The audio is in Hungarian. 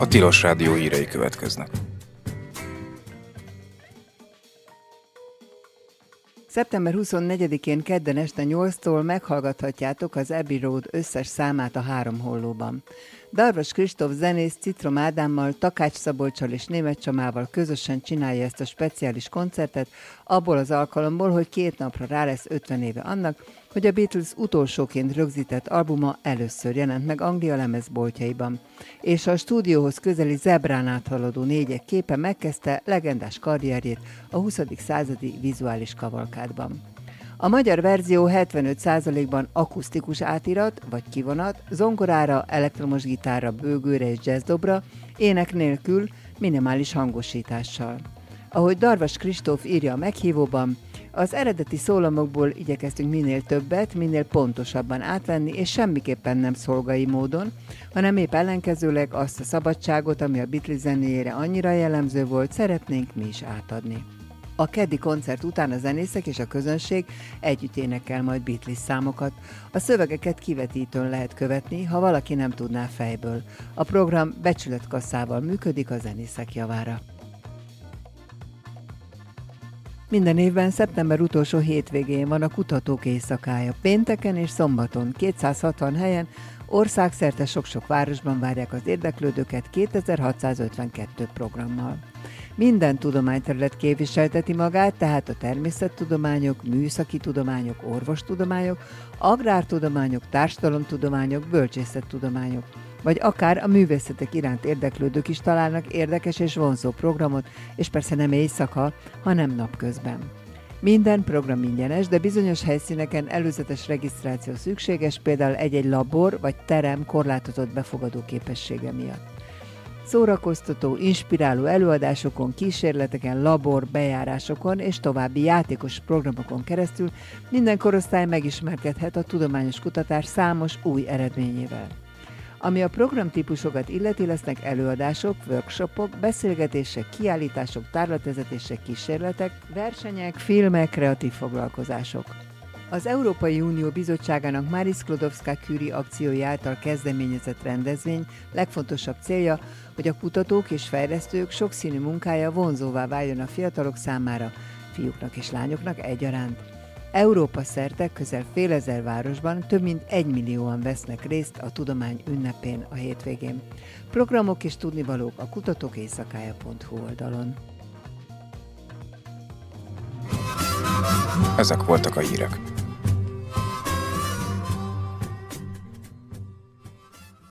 Tilos Rádió hírei következnek. Szeptember 24-én kedden este 8-tól meghallgathatjátok az Abbey Road összes számát a Három Hollóban. Darvas Kristóf zenész Citrom Ádámmal, Takács Szabolccsal és Németh Csomával közösen csinálja ezt a speciális koncertet, abból az alkalomból, hogy 2 napra rá lesz 50 éve annak, hogy a Beatles utolsóként rögzített albuma először jelent meg Anglia lemezboltjaiban, és a stúdióhoz közeli zebrán áthaladó négyek képe megkezdte legendás karrierjét a 20. századi vizuális kavalkádban. A magyar verzió 75%-ban akusztikus átirat vagy kivonat, zongorára, elektromos gitárra, bőgőre és jazzdobra, ének nélkül, minimális hangosítással. Ahogy Darvas Kristóf írja a meghívóban, az eredeti szólamokból igyekeztünk minél többet, minél pontosabban átvenni, és semmiképpen nem szolgai módon, hanem épp ellenkezőleg azt a szabadságot, ami a Beatles zenéjére annyira jellemző volt, szeretnénk mi is átadni. A keddi koncert után a zenészek és a közönség együtt énekel majd Beatles számokat. A szövegeket kivetítőn lehet követni, ha valaki nem tudná fejből. A program becsületkasszával működik a zenészek javára. Minden évben szeptember utolsó hétvégén van a Kutatók Éjszakája. Pénteken és szombaton 260 helyen országszerte sok-sok városban várják az érdeklődőket 2652 programmal. Minden tudományterület képviselteti magát, tehát a természettudományok, műszaki tudományok, orvostudományok, agrártudományok, társadalomtudományok, bölcsészettudományok, vagy akár a művészetek iránt érdeklődők is találnak érdekes és vonzó programot, és persze nem éjszaka, hanem napközben. Minden program ingyenes, de bizonyos helyszíneken előzetes regisztráció szükséges, például egy-egy labor vagy terem korlátozott befogadó képessége miatt. Szórakoztató, inspiráló előadásokon, kísérleteken, labor, bejárásokon és további játékos programokon keresztül minden korosztály megismerkedhet a tudományos kutatás számos új eredményével. Ami a programtípusokat illeti, lesznek előadások, workshopok, beszélgetések, kiállítások, tárlatvezetések, kísérletek, versenyek, filmek, kreatív foglalkozások. Az Európai Unió Bizottságának Marie Sklodowska-Curie akciója által kezdeményezett rendezvény legfontosabb célja, hogy a kutatók és fejlesztők sokszínű munkája vonzóvá váljon a fiatalok számára, fiúknak és lányoknak egyaránt. Európa szerte közel fél ezer városban több mint 1 millióan vesznek részt a tudomány ünnepén a hétvégén. Programok és tudnivalók a kutatókéjszakája.hu oldalon. Ezek voltak a hírek.